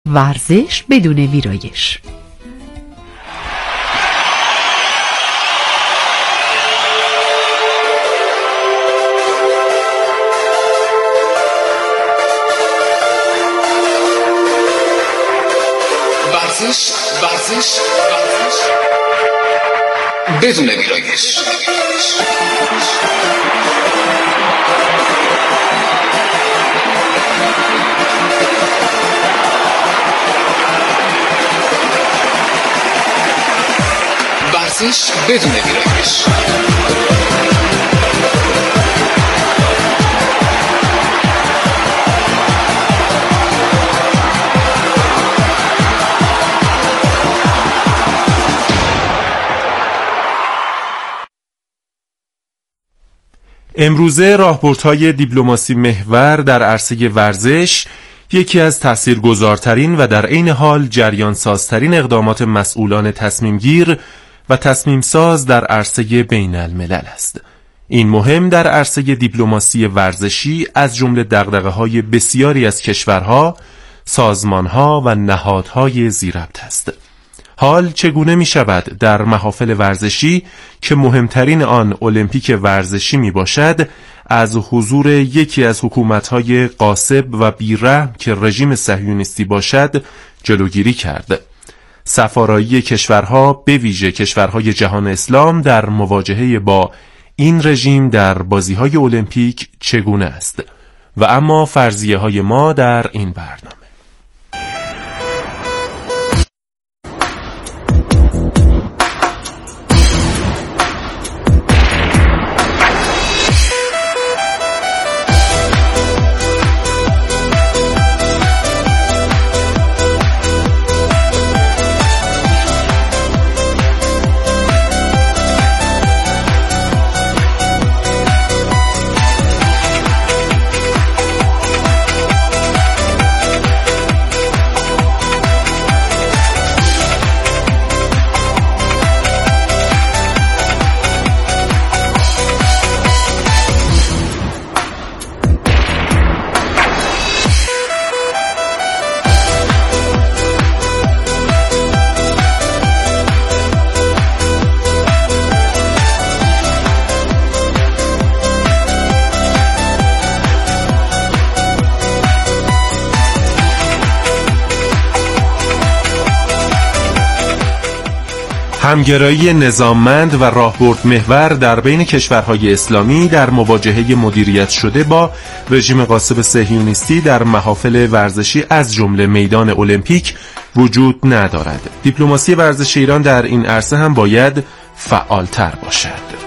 ورزش بدون ویرایش. ورزش بدون ویرایش. ورزش بدون ویرایش. امروزه راهبردهای دیپلماسی محور در عرصه ورزش یکی از تاثیرگذارترین و در عین حال جریان سازترین اقدامات مسئولان تصمیم گیر و تصمیم ساز در عرصه بین الملل است. این مهم در عرصه دیپلماسی ورزشی از جمله دغدغه‌های بسیاری از کشورها، سازمانها و نهادهای ذی‌ربط است. حال چگونه می شود در محافل ورزشی که مهمترین آن المپیک ورزشی می باشد از حضور یکی از حکومت‌های غاصب و بی‌رحم که رژیم صهیونیستی باشد جلوگیری کرد؟ سفارایی کشورها به ویژه کشورهای جهان اسلام در مواجهه با این رژیم در بازی‌های المپیک چگونه است؟ و اما فرضیه‌های ما در این برنامه. همگرایی نظاممند و راهبرد محور در بین کشورهای اسلامی در مواجهه مدیریت شده با رژیم غاصب صهیونیستی در محافل ورزشی از جمله میدان المپیک وجود ندارد. دیپلماسی ورزش ایران در این عرصه هم باید فعالتر باشد.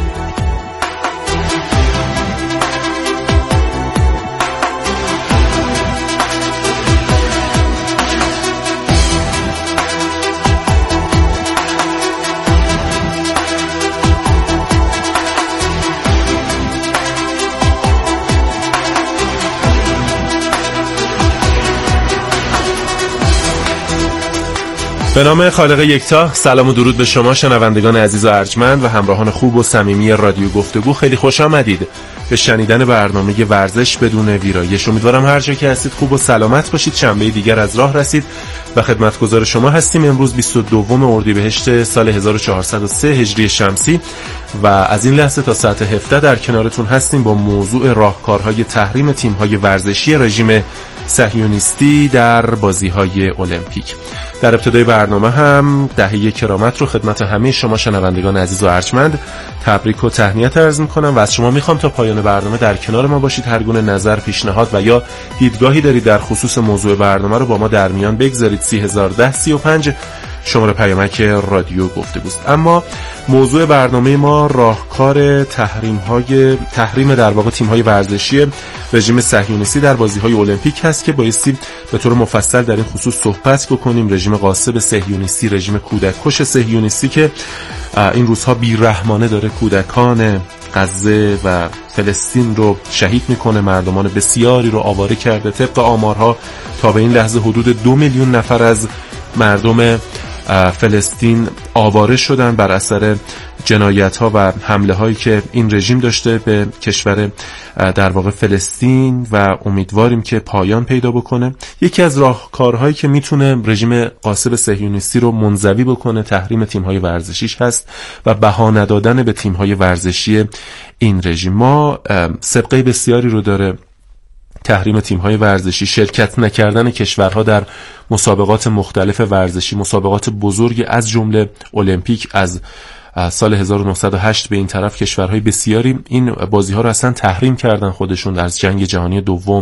به نام خالق یکتا، سلام و درود به شما شنوندگان عزیز و ارجمند و همراهان خوب و صمیمی رادیو گفتگو. خیلی خوش آمدید به شنیدن برنامه ورزش بدون ویرایش. امیدوارم هر جا که هستید خوب و سلامت باشید. شنبه دیگر از راه رسید و خدمتگزار شما هستیم. امروز 22 اردیبهشت سال 1403 هجری شمسی و از این لحظه تا ساعت 17 در کنارتون هستیم با موضوع راهکارهای تحریم تیم‌های ورزشی رژیم صهیونیستی در بازی‌های المپیک. در ابتدای برنامه هم دهه کرامت رو خدمت همه شما شنوندگان عزیز و ارجمند تبریک و تهنیت عرض می‌کنم و از شما می‌خوام تا پایان برنامه در کنار ما باشید. هر گونه نظر، پیشنهاد و یا دیدگاهی دارید در خصوص موضوع برنامه رو با ما در میان بگذارید. 3010 35 شماره پیامک رادیو گفتگوست. اما موضوع برنامه ما راهکار تحریم در واقع تیم‌های ورزشی رژیم صهیونیستی در بازی‌های المپیک هست که بایستی به طور مفصل در این خصوص صحبت بکنیم. رژیم غاصب صهیونیستی، رژیم کودککش صهیونیستی که این روزها بی‌رحمانه داره کودکان غزه و فلسطین رو شهید میکنه، مردمان بسیاری رو آواره کرده. طبق آمارها تا به این لحظه حدود 2 میلیون نفر از مردم فلسطین آواره شدن بر اثر جنایت‌ها و حمله‌هایی که این رژیم داشته به کشور در واقع فلسطین و امیدواریم که پایان پیدا بکنه. یکی از راهکارهایی که میتونه رژیم غاصب صهیونیستی رو منزوی بکنه تحریم تیم‌های ورزشیش هست و بها ندادن به تیم‌های ورزشی این رژیم. ما سابقه بسیاری رو داره تحریم تیم‌های ورزشی، شرکت نکردن کشورها در مسابقات مختلف ورزشی، مسابقات بزرگ از جمله المپیک. از سال 1908 به این طرف کشورهای بسیاری این بازی‌ها رو اصلا تحریم کردن خودشون. از جنگ جهانی دوم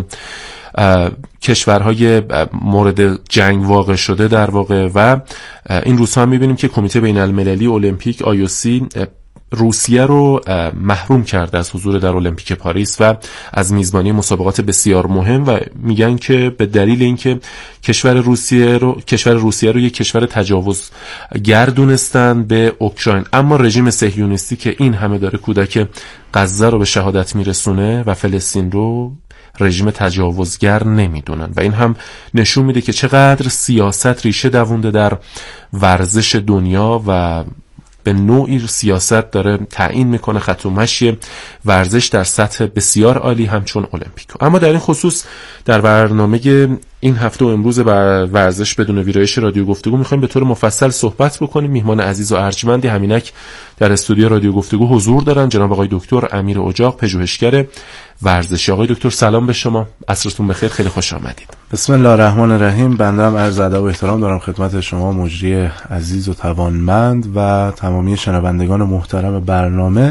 کشورهای مورد جنگ واقع شده در واقع و این روزها هم می‌بینیم که کمیته بین‌المللی المپیک IOC روسیه رو محروم کرده از حضور در المپیک پاریس و از میزبانی مسابقات بسیار مهم و میگن که به دلیل اینکه کشور روسیه رو یک کشور تجاوزگر دونستن به اوکراین. اما رژیم صهیونیستی که این همه داره کودک غزه رو به شهادت میرسونه و فلسطین رو رژیم تجاوزگر نمیدونن و این هم نشون میده که چقدر سیاست ریشه دوونده در ورزش دنیا و به نوعی سیاست داره تعیین میکنه خط و مشی ورزش در سطح بسیار عالی همچون المپیک. اما در این خصوص در برنامه این هفته و امروز ورزش بدون ویرایش رادیو گفتگو میخوایم به طور مفصل صحبت بکنیم. میهمان عزیز و ارجمندی همینک در استودیو رادیو گفتگو حضور دارن، جناب آقای دکتر امیر اجاق، پژوهشگر ورزشی. آقای دکتر سلام به شما، عصرتون بخیر، خیلی خوش آمدید. بسم الله الرحمن الرحیم. بنده هم عرض ادب و احترام دارم خدمت شما مجری عزیز و توانمند و تمامی شنوندگان محترم برنامه.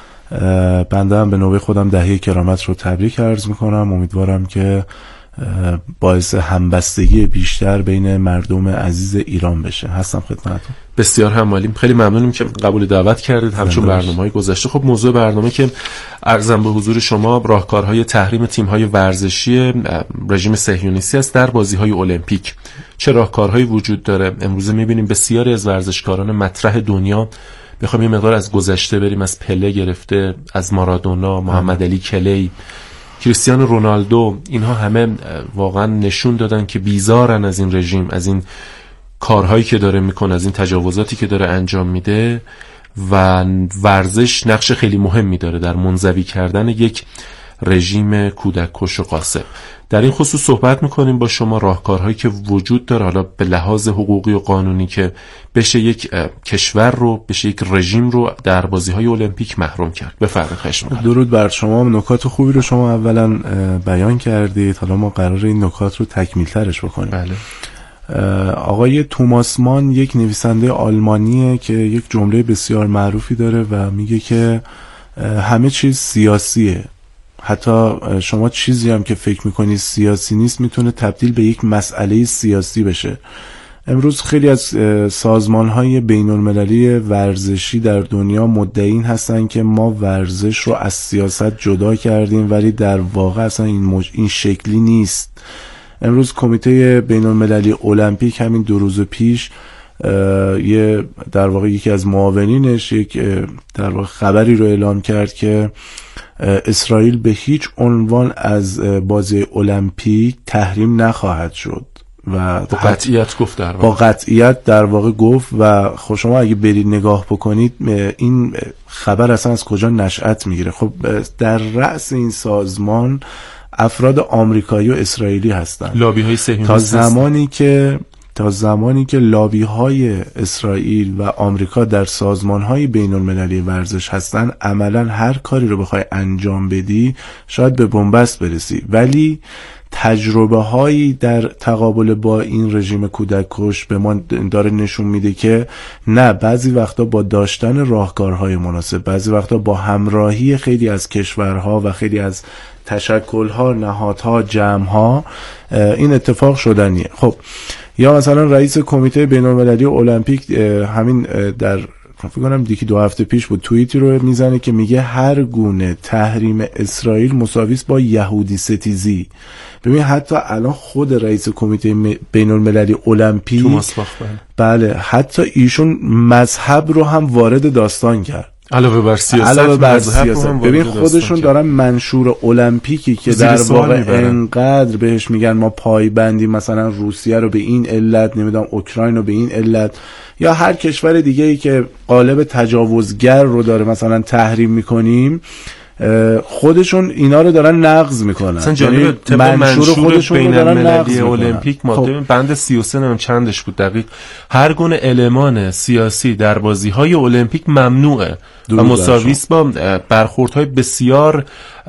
بنده هم به نوبه خودم دهه کرامت رو تبریک عرض میکنم. امیدوارم که باعث همبستگی بیشتر بین مردم عزیز ایران بشه. هستم خدمتتون. بسیار همالیم، خیلی ممنونیم که قبول دعوت کردید همچون برنامه‌های گذشته. خب موضوع برنامه که عرضم به حضور شما راهکارهای تحریم تیم‌های ورزشی رژیم صهیونیستی است در بازی‌های المپیک. چه راهکارهایی وجود داره؟ امروز می‌بینیم بسیاری از ورزشکاران مطرح دنیا، بخوایم یه مقدار از گذشته بریم، از پله گرفته، از مارادونا، محمد علی کلی، کریستیانو رونالدو، اینها همه واقعا نشون دادن که بیزارن از این رژیم، از این کارهایی که داره میکنه، از این تجاوزاتی که داره انجام میده و ورزش نقش خیلی مهمی داره در منزوی کردن یک رژیم کودککش و غاصب. در این خصوص صحبت میکنیم با شما راهکارهایی که وجود داره حالا به لحاظ حقوقی و قانونی که بشه یک کشور رو، بشه یک رژیم رو در بازی‌های المپیک محروم کرد. بفرمایید. خشم. درود بر شما. نکات خوبی رو شما اولا بیان کردید. حالا ما قراره این نکات رو تکمیل‌ترش بکنیم. بله. آقای توماس مان یک نویسنده آلمانیه که یک جمله بسیار معروفی داره و میگه که همه چیز سیاسیه. حتی شما چیزی هم که فکر میکنید سیاسی نیست میتونه تبدیل به یک مسئله سیاسی بشه. امروز خیلی از سازمان‌های بین‌المللی ورزشی در دنیا مدعی هستن که ما ورزش رو از سیاست جدا کردیم، ولی در واقع اصلا این شکلی نیست. امروز کمیته بین‌المللی المپیک همین 2 روز پیش در واقع یکی از معاونینش در واقع خبری رو اعلام کرد که اسرائیل به هیچ عنوان از بازی المپیک تحریم نخواهد شد و با قطعیت گفت در واقع گفت و خب شما اگه برید نگاه بکنید این خبر اصلا از کجا نشأت میگیره. خب در رأس این سازمان افراد آمریکایی و اسرائیلی هستند. لابی‌های صهیونیستی تا زمانی که لابی‌های اسرائیل و آمریکا در سازمان‌های بین‌المللی ورزش هستن، عملاً هر کاری رو بخوای انجام بدی شاید به بنبست برسی، ولی تجربه‌هایی در تقابل با این رژیم کودککش به ما داره نشون میده که نه، بعضی وقتا با داشتن راهکارهای مناسب، بعضی وقتا با همراهی خیلی از کشورها و خیلی از تشکل‌ها، نهادها، جمع‌ها این اتفاق شدنیه. خب یا مثلا رئیس کمیته بین‌المللی المپیک همین در فکر کنم دیگه 2 هفته پیش بود توییتی رو میزنه که میگه هر گونه تحریم اسرائیل مساوی است با یهودی ستیزی. ببین حتی الان خود رئیس کمیته بین‌المللی المپیک توماس باخ، بله، حتی ایشون مذهب رو هم وارد داستان کرد. علاوه بر سیاست، ببین خودشون دارن منشور المپیکی که در واقع انقدر بهش میگن ما پایبندیم، مثلا روسیه رو به این علت، نمیدونم اوکراین رو به این علت، یا هر کشور دیگه ای که قالب تجاوزگر رو داره مثلا تحریم میکنیم، خودشون اینا رو دارن نقض میکنن. مثلا جالب منشور خودشون بین المللی المپیک ماده بند 33 نمیدونم چندش بود دقیق، هر گونه المان سیاسی در بازی‌های المپیک ممنوعه و مساوی است با برخوردهای بسیار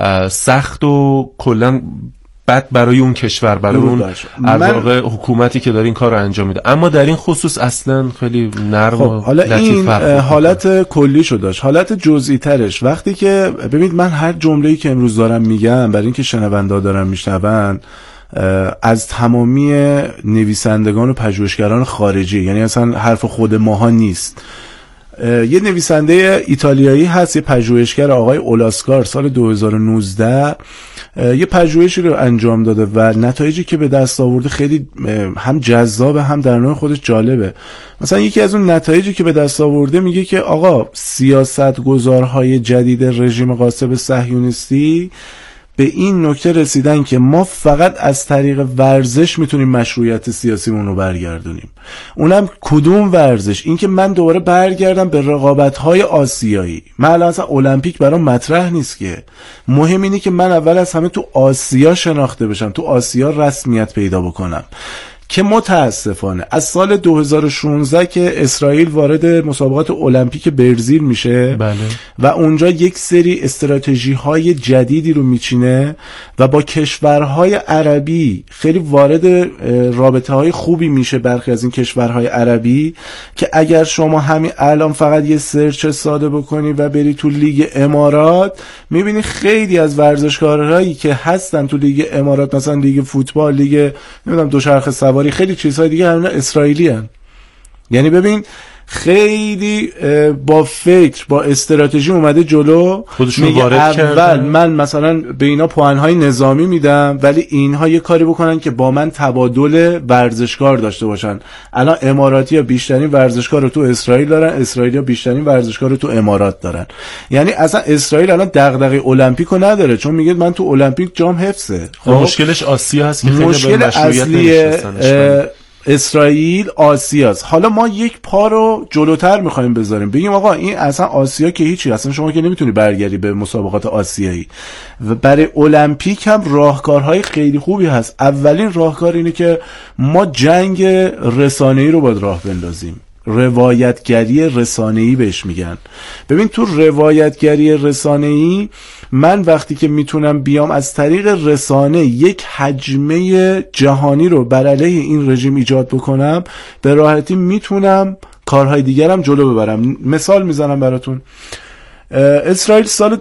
سخت و کلا بد برای اون کشور، برای اون واقع حکومتی که داره این کار رو انجام میده. اما در این خصوص اصلا خیلی نرم و حالا این حالت کلیشو داشت. حالت جزئی ترش وقتی که ببینید من هر جمله‌ای که امروز دارم میگم برای اینکه شنوندا دارن میشنون از تمامی نویسندگان و پژوهشگران خارجی، یعنی اصلا حرف خود ماها نیست. یه نویسنده ایتالیایی هست، یه پژوهشگر آقای اولاسکار، سال 2019 یه پژوهشی رو انجام داده و نتایجی که به دست آورده خیلی هم جذابه هم در نوع خودش جالبه. مثلا یکی از اون نتایجی که به دست آورده میگه که آقا سیاستگزارهای جدید رژیم غاصب صهیونیستی به این نکته رسیدن که ما فقط از طریق ورزش میتونیم مشروعیت سیاسیمون رو برگردونیم. اونم کدوم ورزش؟ این که من دوباره برگردم به رقابت‌های آسیایی. من الان اصلا المپیک برام مطرح نیست که، مهم اینه که من اول از همه تو آسیا شناخته بشم، تو آسیا رسمیت پیدا بکنم. که متاسفانه از سال 2016 که اسرائیل وارد مسابقات المپیک برزیل میشه و اونجا یک سری استراتژی‌های جدیدی رو میچینه و با کشورهای عربی خیلی وارد رابطه‌های خوبی میشه. برخی از این کشورهای عربی که اگر شما همین الان فقط یه سرچ ساده بکنی و بری تو لیگ امارات، میبینی خیلی از ورزشکارهایی که هستن تو لیگ امارات، مثلا لیگ فوتبال، لیگ نمیدونم دوچرخه سواری، خیلی چیزهای دیگه همین اسرائیلی هن. یعنی ببین خیلی با فکر با استراتژی اومده جلو، خودشون وارد اول کردن. من مثلا به اینا پوانهای نظامی میدم ولی اینها یه کاری بکنن که با من تبادل ورزشکار داشته باشن. الان اماراتی ها بیشترین ورزشکار رو تو اسرائیل دارن، اسرائیلی ها بیشترین ورزشکار رو تو امارات دارن. یعنی اصلا اسرائیل الان دغدغه المپیکو نداره چون میگه من تو المپیک جام حفظه. خب مشکلش آسیا هست که خیلی مشکل به مشروعیت نمیشناسن. اسرائیل آسیاست. حالا ما یک پا رو جلوتر میخوایم بذاریم، بگیم آقا این اصلا آسیا که هیچی، اصلا شما که نمیتونی برگردی به مسابقات آسیایی. و برای المپیک هم راهکارهای خیلی خوبی هست. اولین راهکار اینه که ما جنگ رسانه‌ای رو باید راه بندازیم. روایتگری رسانه‌ای بهش میگن. ببین تو روایتگری رسانه‌ای من وقتی که میتونم بیام از طریق رسانه یک حجمه جهانی رو بر علیه این رژیم ایجاد بکنم، به راحتی میتونم کارهای دیگرم جلو ببرم. مثال میزنم براتون. اسرائیل سال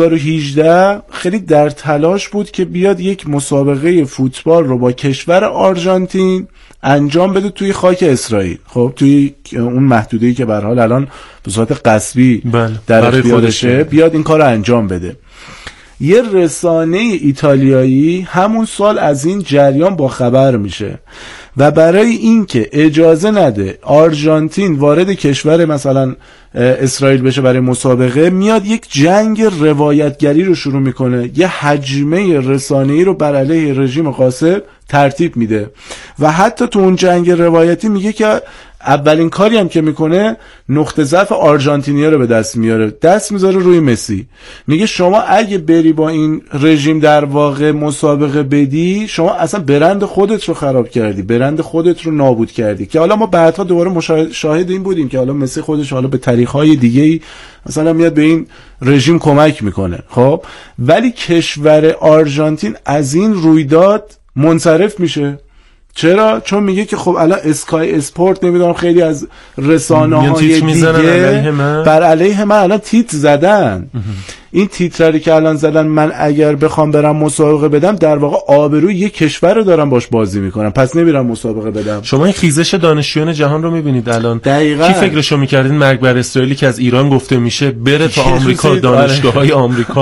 2018 خیلی در تلاش بود که بیاد یک مسابقه فوتبال رو با کشور آرژانتین انجام بده توی خاک اسرائیل. خب توی اون محدوده‌ای که به هر حال الان به صورت غصبی در اختیارشه بیاد این کار رو انجام بده. یه رسانه ایتالیایی همون سال از این جریان با خبر میشه و برای اینکه اجازه نده آرژانتین وارد کشور مثلا اسرائیل بشه برای مسابقه، میاد یک جنگ روایتگری رو شروع میکنه، یه حجمه رسانه‌ای رو بر علیه رژیم غاصب ترتیب میده و حتی تو اون جنگ روایتی میگه که اولین کاری هم که میکنه نقطه ضعف آرژانتینیا رو به دست میاره، دست میذاره روی مسی. میگه شما اگه بری با این رژیم در واقع مسابقه بدی، شما اصلا برند خودت رو خراب کردی، برند خودت رو نابود کردی. که حالا ما بعدها دوباره شاهد این بودیم که حالا مسی خودش حالا به طریق‌های دیگه‌ای مثلا میاد به این رژیم کمک میکنه. خب ولی کشور آرژانتین از این رویداد منصرف میشه. چرا؟ چون میگه که خب الان اسکای اسپورت نمیدونم خیلی از رسانه‌های دیگه بر علیه من الان تیتر زدن. این تیتری که الان زدن، من اگر بخوام برم مسابقه بدم در واقع آبروی یک کشور رو دارم باش بازی میکنم، پس نمیرم مسابقه بدم. شما این خیزش دانشجویان جهان رو میبینید الان. دقیقاً. کی فکرشو میکردین مرگ بر اسرائیلی که از ایران گفته میشه بره تا آمریکا، دانشگاه‌های آمریکا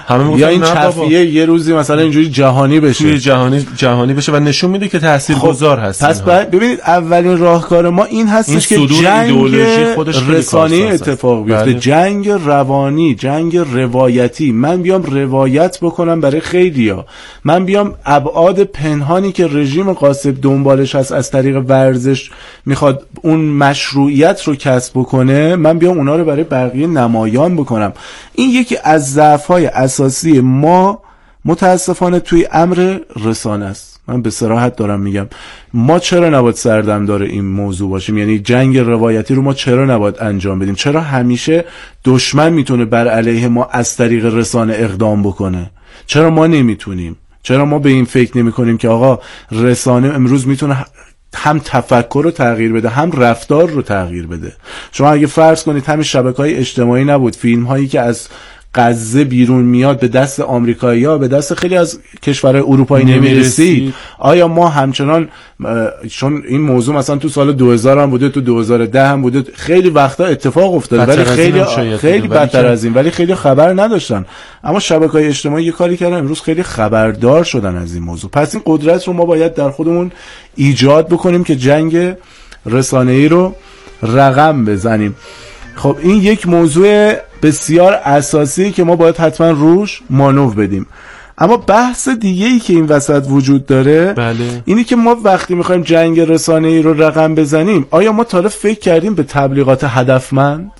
یا این چفیه یه روزی مثلا اینجوری جهانی بشه، توی جهانی بشه و نشون میده که تاثیرگذار هست. پس ببینید اولین راهکار ما این هستش که جنگ رسانه‌ای اتفاق بیفته، جنگ روانی، جنگ روایتی. من بیام روایت بکنم برای خیلیا، من بیام ابعاد پنهانی که رژیم قاصد دنبالش هست از طریق ورزش میخواد اون مشروعیت رو کسب بکنه، من بیام اونا رو برای بقیه نمایان بکنم. این یکی از ضعف‌های اساسی ما متاسفانه توی امر رسانه است. من به صراحت دارم میگم ما چرا نباید سردمدار این موضوع باشیم؟ یعنی جنگ روایتی رو ما چرا نباید انجام بدیم؟ چرا همیشه دشمن میتونه بر علیه ما از طریق رسانه اقدام بکنه؟ چرا ما نمیتونیم؟ چرا ما به این فکر نمی کنیم که آقا رسانه امروز میتونه هم تفکر رو تغییر بده، هم رفتار رو تغییر بده؟ شما اگه فرض کنید همین شبکه‌های اجتماعی نبود، فیلم هایی که از غزه بیرون میاد به دست آمریکایی‌ها، به دست خیلی از کشورهای اروپایی نمیرسید، آیا ما همچنان چون این موضوع مثلا تو سال 2000 هم بوده، تو 2010 هم بوده، خیلی وقتا اتفاق افتاده ولی خیلی بدتر از این، ولی خیلی خبر نداشتن. اما شبکه‌های اجتماعی یه کاری کردن، امروز خیلی خبردار شدن از این موضوع. پس این قدرت رو ما باید در خودمون ایجاد بکنیم که جنگ رسانه‌ای رو رقم بزنیم. خب این یک موضوع بسیار اساسی که ما باید حتما روش مانور بدیم. اما بحث دیگه‌ای که این وسط وجود داره اینی که ما وقتی میخوایم جنگ رسانه‌ای رو رقم بزنیم، آیا ما تا حالا فکر کردیم به تبلیغات هدفمند؟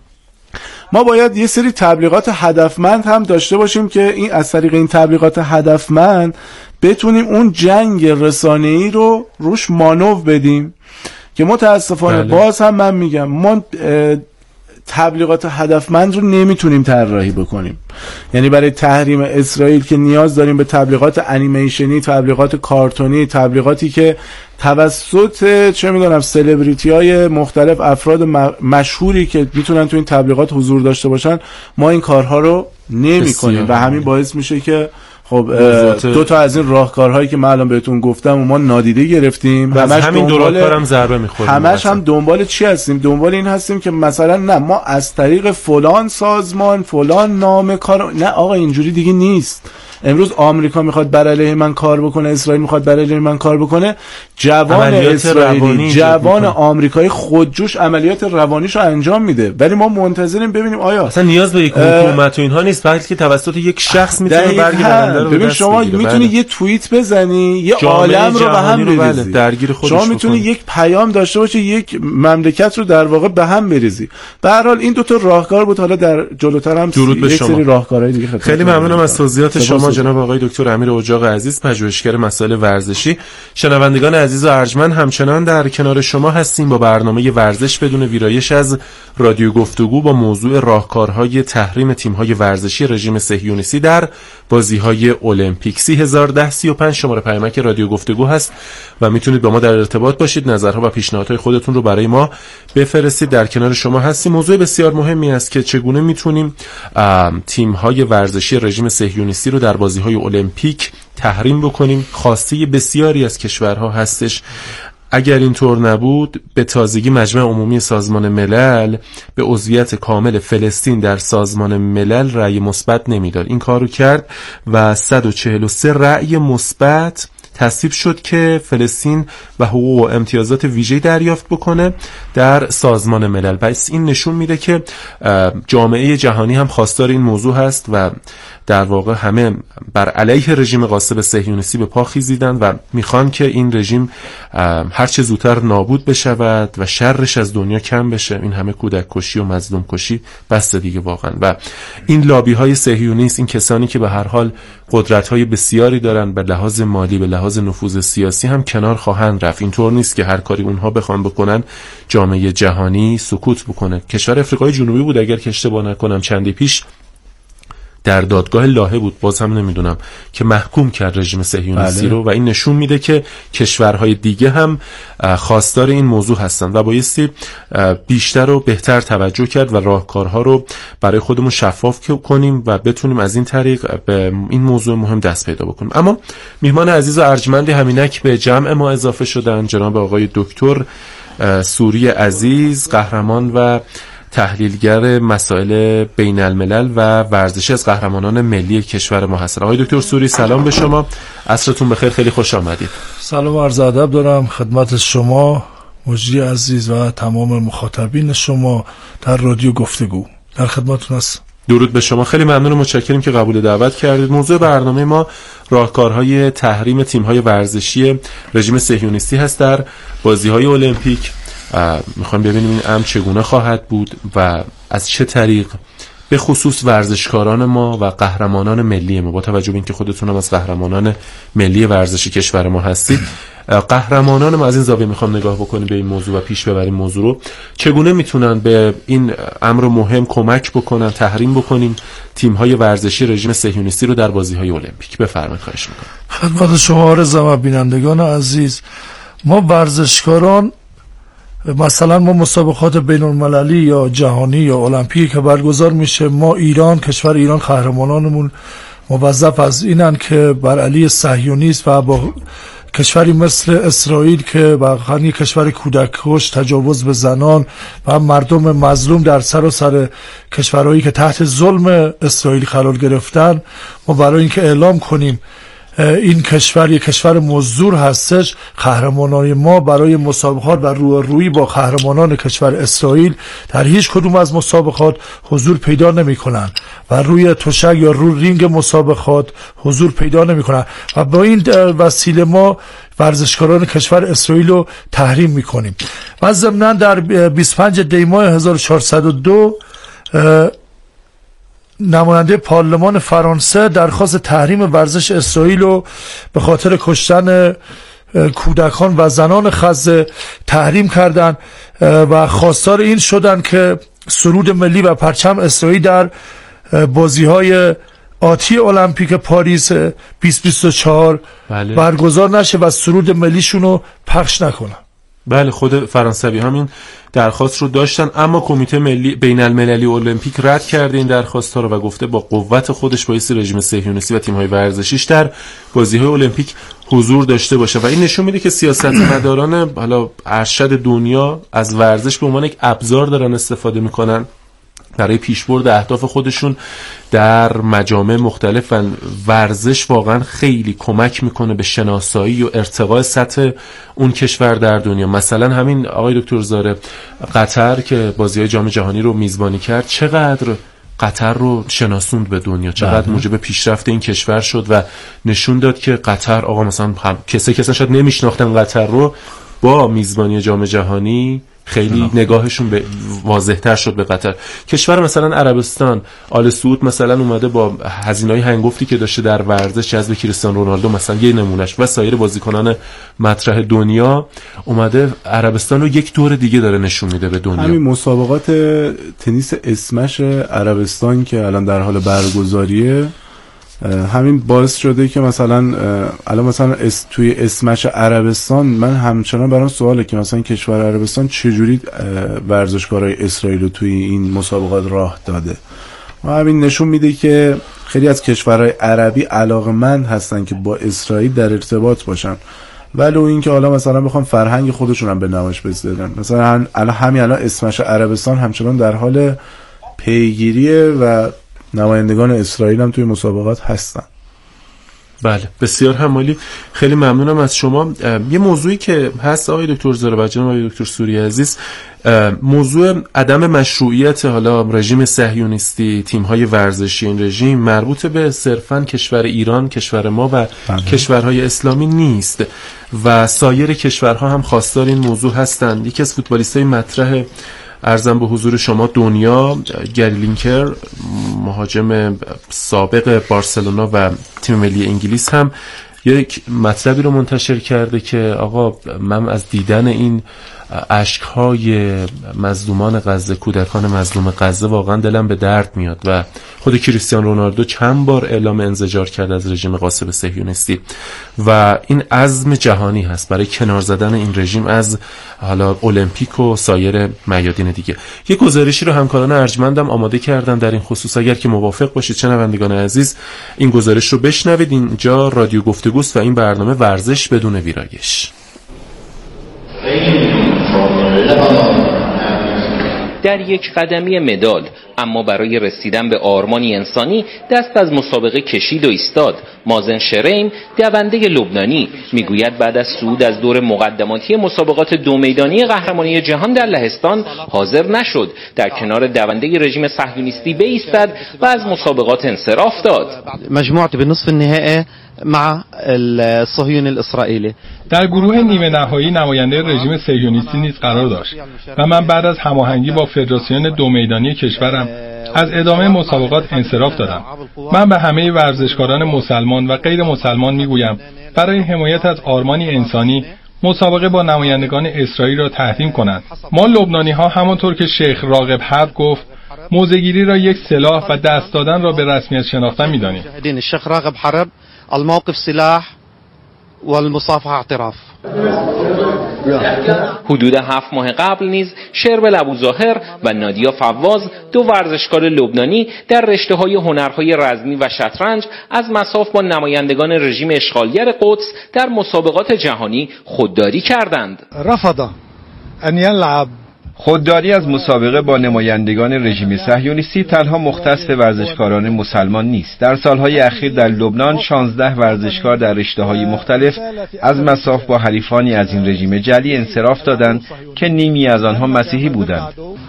ما باید یه سری تبلیغات هدفمند هم داشته باشیم که این از طریق این تبلیغات هدفمند بتونیم اون جنگ رسانه‌ای رو روش مانور بدیم که متاسفانه باز هم من میگم ما تبلیغات هدفمند رو نمیتونیم طراحی بکنیم. یعنی برای تحریم اسرائیل که نیاز داریم به تبلیغات انیمیشنی، تبلیغات کارتونی، تبلیغاتی که توسط چه میدونم سلبریتی های مختلف، افراد مشهوری که میتونن تو این تبلیغات حضور داشته باشن، ما این کارها رو نمی کنیم و همین باعث میشه که خب دو تا از این راهکارهایی که من الان بهتون گفتم و ما نادیده گرفتیم، همین دو راهکارم ضربه می‌خوریم. همش هم دنبال چی هستیم؟ دنبال این هستیم که مثلا نه ما از طریق فلان سازمان فلان نام کار، نه آقا اینجوری دیگه نیست. امروز آمریکا میخواد بر علیه من کار بکنه، اسرائیل میخواد بر علیه من کار بکنه، جوان اسرائیلی، جوان آمریکایی خودجوش عملیات روانیشو انجام میده، ولی ما منتظریم ببینیم آیا اصلا نیاز به یک حکومت و اینها نیست، بلکه توسط یک شخص میتونه برگردنده رو ببین شما میتونی یه توییت بزنی، یه عالم رو به هم بریزی، درگیر خودش شما میتونی یک پیام داشته باشی، یک مملکت رو در واقع به هم بریزی. به هر حال این دو تا راهکار بود. حالا در جلوتر هم یک سری راهکارهای دیگه خیلی ممنونم از توضیحات شما جناب آقای دکتر امیر اجاق عزیز، پژوهشگر مسائل ورزشی. شنوندگان عزیز و ارجمند، همچنان در کنار شما هستیم با برنامه ورزش بدون ویرایش از رادیو گفتگو با موضوع راهکارهای تحریم تیم‌های ورزشی رژیم صهیونیستی در بازی‌های المپیک. 301035 شماره پیامک رادیو گفتگو هست و میتونید با ما در ارتباط باشید، نظرها و پیشنهادهای خودتون رو برای ما بفرستید. در کنار شما هستیم. موضوع بسیار مهمی است که چگونه میتونیم تیم‌های ورزشی رژیم صهیونیستی رو در بازی‌های المپیک تحریم بکنیم. خواسته بسیاری از کشورها هستش. اگر اینطور نبود به تازگی مجمع عمومی سازمان ملل به عضویت کامل فلسطین در سازمان ملل رأی مثبت نمیداد. این کارو کرد و 143 رأی مثبت تصویب شد که فلسطین و حقوق و امتیازات ویژه‌ای دریافت بکنه در سازمان ملل. پس این نشون میده که جامعه جهانی هم خواستار این موضوع هست و در واقع همه بر علیه رژیم غاصب صهیونیستی به پا خیزیدن و میخوان که این رژیم هر چه زودتر نابود بشود و شرش از دنیا کم بشه. این همه کودک کشی و مظلوم کشی بس دیگه واقعا. و این لابی های صهیونیست، این کسانی که به هر حال قدرت های بسیاری دارن به لحاظ مالی، به لحاظ نفوذ سیاسی، هم کنار خواهند رفت. اینطور نیست که هر کاری اونها بخوان بکنن جامعه جهانی سکوت بکنه. کشور آفریقای جنوبی بود اگر که اشتباه نکنم چندی پیش در دادگاه لاهه بود، باز هم نمیدونم، که محکوم کرد رژیم صهیونیستی رو و این نشون میده که کشورهای دیگه هم خواستار این موضوع هستند و بایستی بیشتر و بهتر توجه کرد و راهکارها رو برای خودمون شفاف کنیم و بتونیم از این طریق به این موضوع مهم دست پیدا بکنیم. اما میهمان عزیز و ارجمند همینک به جمع ما اضافه شدن، جناب آقای دکتر سوری عزیز، قهرمان و تحلیلگر مسائل بین الملل و ورزشی از قهرمانان ملی کشور ما هستن. آقای دکتر سوری سلام به شما، عصرتون بخیر، خیلی خوش آمدید. سلام و عرض ادب دارم خدمت شما مجری عزیز و تمام مخاطبین شما در رادیو گفتگو، در خدمتتون هستم. درود به شما، خیلی ممنون و متشکریم که قبول دعوت کردید. موضوع برنامه ما راهکارهای تحریم تیم‌های ورزشی رژیم صهیونیستی هست در بازی‌های المپیک. میخوایم ببینیم این امر چگونه خواهد بود و از چه طریق، به خصوص ورزشکاران ما و قهرمانان ملی ما، با توجه به اینکه خودتون هم از قهرمانان ملی ورزشی کشور ما هستید، قهرمانان ما از این زاویه میخوام نگاه بکنیم به این موضوع و پیش ببریم موضوع رو، چگونه میتونن به این امر مهم کمک بکنن، تحریم بکنیم تیم‌های ورزشی رژیم صهیونیستی رو در بازی‌های المپیک. بفرمایید، خواهش میکنم. خدمت شما عرضم و بینندگان عزیز، ما ورزشکاران مثلا ما مسابقات بین المللی یا جهانی یا المپیک که برگزار میشه، ما ایران، کشور ایران، قهرمانانمون موظف از اینن که بر علیه صهیونیسم و با کشوری مثل اسرائیل که واقعا یک کشور کودک کش، تجاوز به زنان و مردم مظلوم در سراسر کشورهایی که تحت ظلم اسرائیل قرار گرفتن، ما برای اینکه اعلام کنیم این کشور یک کشور مزدور هستش، قهرمانان ما برای مسابقات و رویارویی با قهرمانان کشور اسرائیل در هیچ کدوم از مسابقات حضور پیدا نمی کنن و روی تشک یا روی رینگ مسابقات حضور پیدا نمی کنن و با این وسیله ما ورزشکاران کشور اسرائیل رو تحریم می کنیم. و ضمناً در 25 دی ماه 1402 نماینده پارلمان فرانسه درخواست تحریم ورزش اسرائیل رو به خاطر کشتن کودکان و زنان خزه تحریم کردند و خواستار این شدند که سرود ملی و پرچم اسرائیل در بازی‌های آتی المپیک پاریس 2024 برگزار نشه و سرود ملیشون رو پخش نکنن. بله، خود فرانسوی هم این درخواست رو داشتن، اما کمیته ملی بین المللی المپیک رد کرده این درخواست ها رو و گفته با قوت خودش بایستی رژیم صهیونیستی و تیم‌های ورزشیش در بازی‌های المپیک حضور داشته باشه و این نشون میده که سیاستمداران حالا ارشد دنیا از ورزش به عنوان یک ابزار دارن استفاده میکنن برای پیشبرد اهداف خودشون در مجامع مختلف و ورزش واقعا خیلی کمک میکنه به شناسایی و ارتقاء سطح اون کشور در دنیا. مثلا همین آقای دکتر زاره، قطر که بازی‌های جام جهانی رو میزبانی کرد، چقدر قطر رو شناسوند به دنیا، چقدر موجب پیشرفت این کشور شد و نشون داد که قطر، آقا مثلا کسی شاید نمیشناختن قطر رو، با میزبانی جام جهانی خیلی نگاهشون به واضح‌تر شد به قطر. کشور مثلا عربستان، آل سعود مثلا اومده با هزینه‌های هنگفتی که داشته در ورزش، جذب کریستیانو رونالدو مثلا یه نمونهش و سایر بازیکنان مطرح دنیا، اومده عربستان رو یک دور دیگه داره نشون میده به دنیا. همین مسابقات تنیس اسمش عربستان که الان در حال برگزاریه، همین باعث شده که مثلا الان مثلا توی اسمش عربستان من همچنان برام سواله که مثلا کشور عربستان چجوری ورزشکارای اسرائیل رو توی این مسابقات راه داده و همین نشون میده که خیلی از کشورهای عربی علاقه‌مند هستن که با اسرائیل در ارتباط باشن، ولی این که حالا مثلا بخوام فرهنگ خودشون هم به نمایش بذارن. مثلا همین الان اسمش عربستان همچنان در حال پیگیریه و نمایندگان اسرائیل هم توی مسابقات هستن. بله، بسیار همالی، خیلی ممنونم از شما. یه موضوعی که هست آقای دکتر زاربجان و آقای دکتر سوری عزیز، موضوع عدم مشروعیت حالا رژیم صهیونیستی، تیم‌های ورزشی این رژیم مربوط به صرفاً کشور ایران، کشور ما و کشورهای اسلامی نیست و سایر کشورها هم خواستار این موضوع هستند. یکی از فوتبالیستای مطرح عرضم به حضور شما دنیا، گری لینکر، مهاجم سابق بارسلونا و تیم ملی انگلیس، هم یک مطلبی رو منتشر کرده که آقا من از دیدن این اشک‌های مظلومان غزه، کودکان مظلوم غزه، واقعا دلم به درد میاد و خود کریستیانو رونالدو چند بار اعلام انزجار کرد از رژیم غاصب صهیونیستی و این عزم جهانی هست برای کنار زدن این رژیم از حالا المپیک و سایر میادین دیگه. یک گزارشی رو همکاران ارجمندم آماده کردن در این خصوص، اگر که موافق باشید شنوندگان عزیز این گزارش رو بشنوید. اینجا رادیو گفتگوست و این برنامه ورزش بدون ویرایش. در یک قدمی مدال، اما برای رسیدن به آرمانی انسانی دست از مسابقه کشید و ایستاد. مازن شریم، دونده لبنانی، میگوید بعد از صعود از دور مقدماتی مسابقات دو میدانی قهرمانی جهان در لهستان حاضر نشد در کنار دونده رژیم صهیونیستی بایستد و از مسابقات انصراف داد. مجموعه بنصف النهائي مع الصهيوني الاسرائيلي. در گروه نیمه نهایی نماینده رژیم صهیونیستی نیز قرار داشت و من بعد از هماهنگی با فدراسیون دو میدانی کشورم از ادامه مسابقات انصراف دادم. من به همه ورزشکاران مسلمان و غیر مسلمان میگویم برای حمایت از آرمانی انسانی مسابقه با نمایندگان اسرائیل را تحریم کنند. ما لبنانی ها همانطور که شیخ راغب حرب گفت موضع‌گیری را یک سلاح و دست دادن را به رسمیت شناختن می‌دانیم. الشيخ راغب حرب الموقف سلاح والمصافحه اعتراف. حدود 7 ماه قبل نیز شربل ابوظاهر و نادیا فواز، دو ورزشکار لبنانی، در رشته‌های هنرهای رزمی و شطرنج از مصاف با نمایندگان رژیم اشغالگر قدس در مسابقات جهانی خودداری کردند. رفض ان يلعب. خودداری از مسابقه با نمایندگان رژیم صهیونیستی تنها مختص به ورزشکاران مسلمان نیست. در سالهای اخیر در لبنان 16 ورزشکار در رشته‌های مختلف از مصاف با حریفانی از این رژیم جعلی انصراف دادند که نیمی از آنها مسیحی بودند.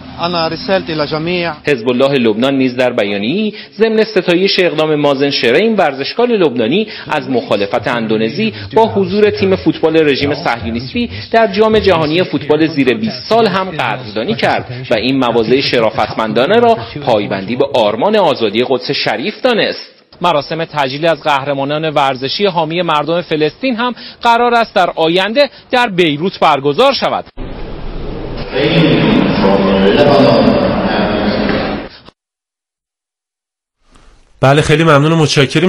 حزب الله لبنان نیز در بیانیه‌ای ضمن ستایش اقدام مازن شریم، ورزشکار لبنانی، از مخالفت اندونزی با حضور تیم فوتبال رژیم صهیونیستی در جام جهانی فوتبال زیر 20 سال هم قدردانی کرد و این مواضع شرافتمندانه را پایبندی به آرمان آزادی قدس شریف دانست. مراسم تجلیل از قهرمانان ورزشی حامی مردم فلسطین هم قرار است در آینده در بیروت برگزار شود. بله، خیلی ممنون و متشکریم.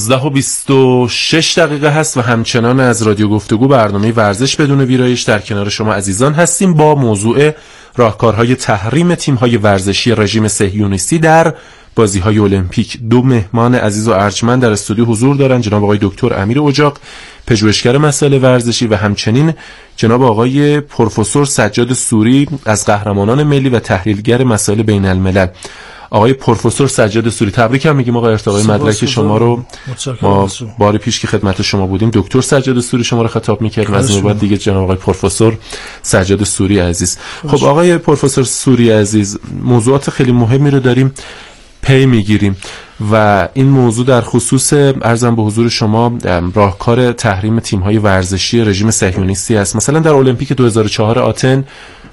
16:26 هست و همچنان از رادیو گفتگو برنامه ورزش بدون ویرایش در کنار شما عزیزان هستیم با موضوع راهکارهای تحریم تیم‌های ورزشی رژیم صهیونیستی در بازی‌های المپیک. دو مهمان عزیز و ارجمند در استودیو حضور دارند، جناب آقای دکتر امیر اجاق، پژوهشگر مسائل ورزشی، و همچنین جناب آقای پروفسور سجاد سوری از قهرمانان ملی و تحلیلگر مسائل بین الملل. آقای پروفسور سجاد سوری، تبریک هم میگیم آقای ارتقای مدرک شما رو. ما بار پیش که خدمت شما بودیم دکتر سجاد سوری شما رو خطاب می‌کردیم، از این بعد دیگه جناب آقای پروفسور سجاد سوری عزیز. خب آقای پروفسور سوری عزیز، موضوعات خیلی مهمی رو داریم پی میگیریم و این موضوع در خصوص عرضم به حضور شما راهکار تحریم تیم‌های ورزشی رژیم صهیونیستی است. مثلا در المپیک 2004 آتن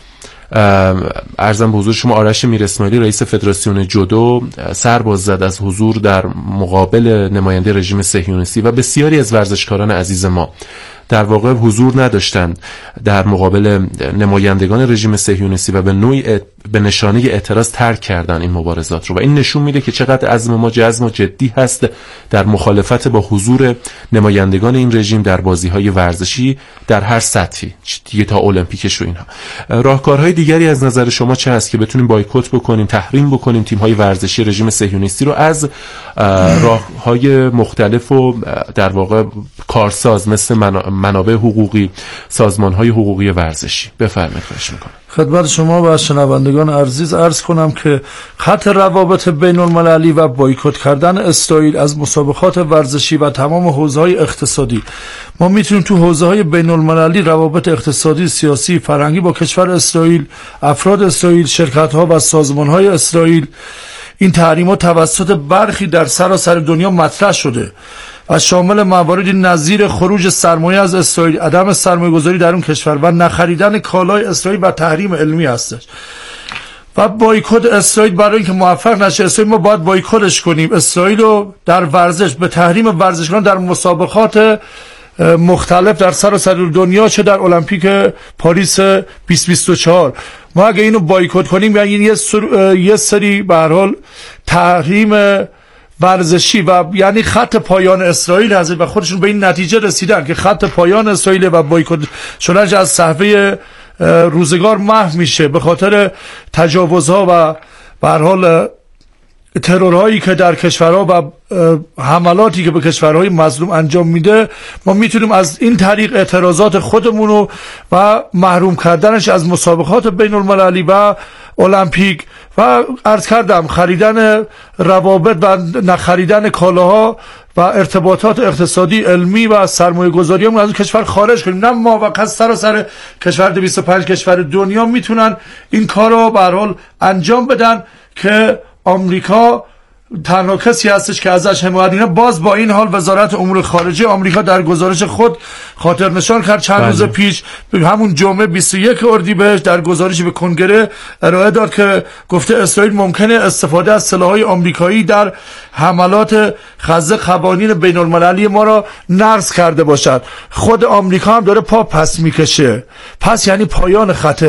عرضم به حضور شما آرش میر اسماعیلی رئیس فدراسیون جودو سرباز زد از حضور در مقابل نماینده رژیم صهیونیستی و بسیاری از ورزشکاران عزیز ما در واقع حضور نداشتند در مقابل نمایندگان رژیم صهیونیستی و به نوعی به نشانه اعتراض ترک کردن این مبارزات رو و این نشون میده که چقدر عزم ما جزم و جدی هست در مخالفت با حضور نمایندگان این رژیم در بازی‌های ورزشی در هر سطحی دیگه تا المپیکش و اینها. راهکارهای دیگری از نظر شما چه هست که بتونیم بایکوت بکنیم، تحریم بکنیم تیم‌های ورزشی رژیم صهیونیستی رو از راه‌های مختلف و در واقع کارساز مثل منابع حقوقی، سازمان‌های حقوقی ورزشی؟ بفرمایید، خواهش می‌کنم. خدمت شما و شنوندگان عزیز عرض کنم که خط روابط بین المللی و بایکوت کردن اسرائیل از مسابقات ورزشی و تمام حوزه‌های اقتصادی، ما میتونیم تو حوزه‌های بین المللی روابط اقتصادی، سیاسی، فرهنگی با کشور اسرائیل، افراد اسرائیل، شرکت‌ها و سازمان‌های اسرائیل، این تحریم‌ها توسط برخی در سراسر دنیا مطرح شده و شامل مواردی نظیر خروج سرمایه از اسرائیل، عدم سرمایه‌گذاری در اون کشور و نخریدن کالای اسرائیل و تحریم علمی هستش. و بایکوت اسرائیل برای اینکه موفق نشه اسرائیل، ما باید بایکوتش کنیم اسرائیل رو در ورزش، به تحریم ورزشکاران در مسابقات مختلف در سراسر دنیا، چه در المپیک پاریس 2024. ما اگه اینو بایکوت کنیم یعنی یه سری به هر حال تحریم ورزشی و یعنی خط پایان اسرائیل هست و خودشون به این نتیجه رسیدن که خط پایان اسرائیل و بایکوت شدنش از صحفه روزگار محو میشه به خاطر تجاوزها و به هر حال ترورهایی که در کشورها و حملاتی که به کشورهای مظلوم انجام میده، ما میتونیم از این طریق اعتراضات خودمونو و محروم کردنش از مسابقات بین المللی و المپیک و عرض کردم خریدن روابط و نخریدن کالاها و ارتباطات اقتصادی علمی و سرمایه گذاری همون از اون کشور خارج کنیم. نه ما و سر کشور 25 کشور دنیا میتونن این کار رو به هر حال انجام بدن که آمریکا تنها کسی هستش که ازش حمایت اینه. باز با این حال وزارت امور خارجه آمریکا در گزارش خود خاطر نشان کرد چند روز پیش، همون جمعه 21 اردیبهشت در گزارشی به کنگره ارائه داد که گفته اسرائیل ممکنه استفاده از سلاح‌های آمریکایی در حملات خضع قوانین بین المللی ما را نقض کرده باشد. خود آمریکا هم داره پا پس میکشه. پس یعنی پایان خط